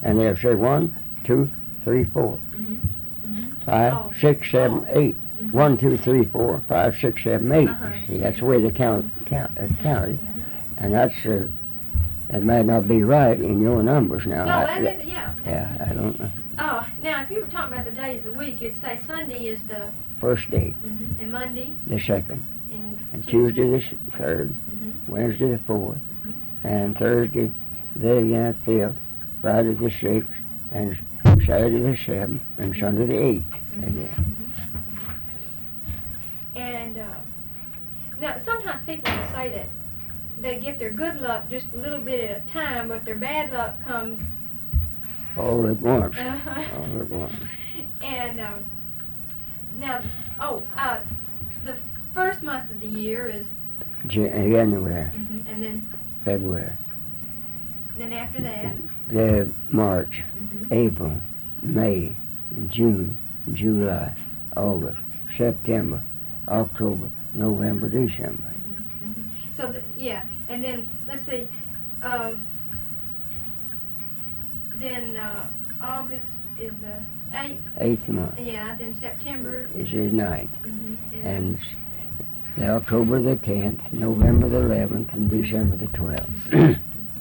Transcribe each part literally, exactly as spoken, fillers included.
and they'll say one, two, three, four, Mm-hmm. Mm-hmm. five, Oh. six, seven, Oh. eight. Mm-hmm. One, two, three, four, five, six, seven, eight. Uh-huh. You see, that's the way they count, count, uh, counted, Mm-hmm. and that's uh, that might not be right in your numbers now. No, I, that is, yeah. yeah, I don't know. Oh, now if you were talking about the days of the week, you'd say Sunday is the, First day, mm-hmm, and Monday, the second, and, and Tuesday the s- third, Mm-hmm. Wednesday the fourth, Mm-hmm. and Thursday the again the fifth, Friday the sixth, and Saturday the seventh, and Sunday the eighth. Again. And uh, now sometimes people will say that they get their good luck just a little bit at a time, but their bad luck comes. All at once. Uh-huh. All at once. And um, now, oh, uh, the first month of the year is, Jan- January, mhm, and then February, then after that, the March, mhm, April, May, June, July, August, September, October, November, December. mhm, mhm. So the, yeah, and then let's see, um, then uh, August is the eighth. Eighth month Yeah, then September. is the ninth, Mhm, and s- the October the tenth, November the eleventh, and December the twelfth.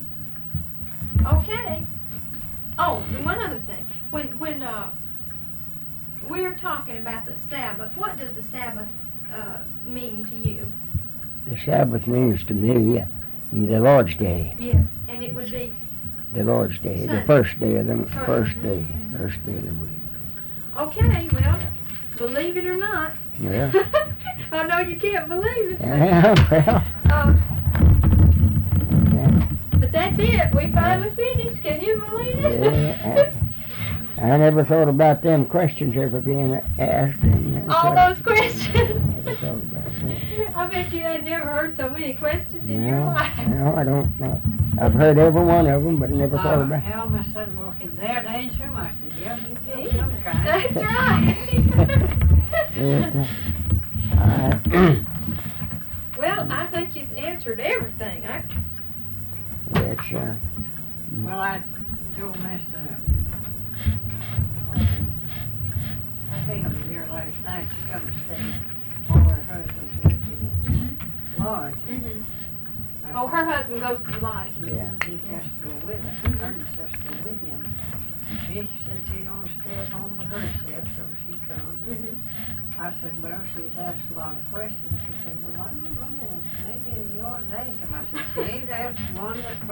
Okay. Oh, and one other thing. When when uh, we're talking about the Sabbath, what does the Sabbath uh, mean to you? The Sabbath means to me uh, the Lord's Day. Yes, and it would be The Lord's Day, the Sunday. first day of the First, first day, mhm. first day of the week. okay. Well, believe it or not. Yeah. I know you can't believe it. Yeah, well, Uh, yeah. but that's it. We finally finished. Can you believe it? Yeah, I, I never thought about them questions ever being asked. And, uh, All so- those questions. Never thought about that. I bet you had never heard so many questions in your No, life. no, I don't know. I've heard every one of them, but I never thought Uh, about. Elma said, well, can there answer him? I said, yeah, you do some kind. That's right. It, uh, I, Well, I think you've answered everything. I, it's uh, Well, I told Mister Uh, I think it was here last night to come stay while her husband's working mm-hmm. in lodge. Mm-hmm. I Oh, her husband goes to the lodge. Yeah. He has to go with her. Ernest has to go with him. She said she don't stay at home by herself, so she come. Mm-hmm. I said, well, she's asked a lot of questions. She said, well, I don't know, maybe in your days. And I said, she ain't asked one that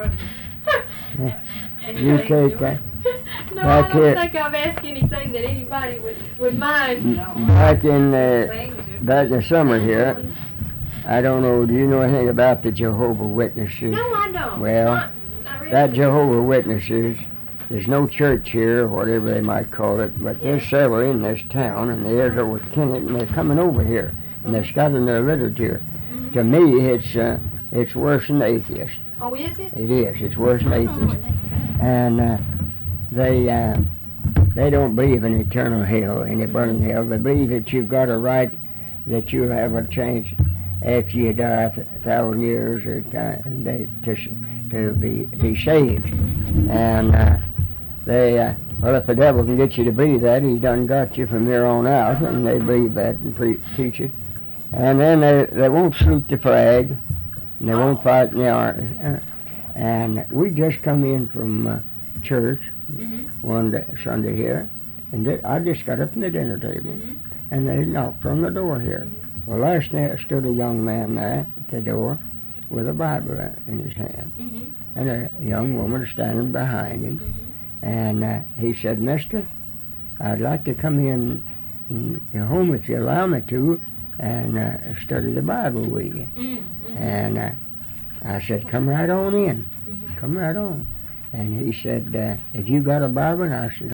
but you take that. No, Back I don't here. think I've asked anything that anybody would, would mind. Back in uh, things that- back in summer here, I don't know. Do you know anything about the Jehovah Witnesses? No, I don't. Well, Not, not really. That Jehovah Witnesses, there's no church here, or whatever they might call it, but there's several in this town, and there's over Kennett, and they're coming over here, and they're scattered in their literature. Mhm. To me, it's uh, it's worse than atheist. Oh, is it? It is. It's worse than I don't know atheist. what they- And uh, they uh, they don't believe in eternal hell, any burning hell. They believe that you've got a right, that you have a chance after you die a th- thousand years or time, and they, to s- to be be saved. And uh, they uh, well, if the devil can get you to believe that, he done got you from here on out, and they believe that and pre- teach it. And then they they won't salute the flag, and they won't fight in the army. Uh, and we just come in from uh, church Mhm. one day, Sunday here, and they, I just got up from the dinner table, Mhm. and they knocked on the door here. Well, last night stood a young man there at the door with a Bible in his hand, Mhm. and a young woman standing behind him. Mhm. And uh, he said, "Mister, I'd like to come in, in your home if you allow me to, and uh, study the Bible with you." Mhm. And uh, I said, "Come right on in, Mhm. come right on." And he said, uh, "Have you got a Bible?" And I said,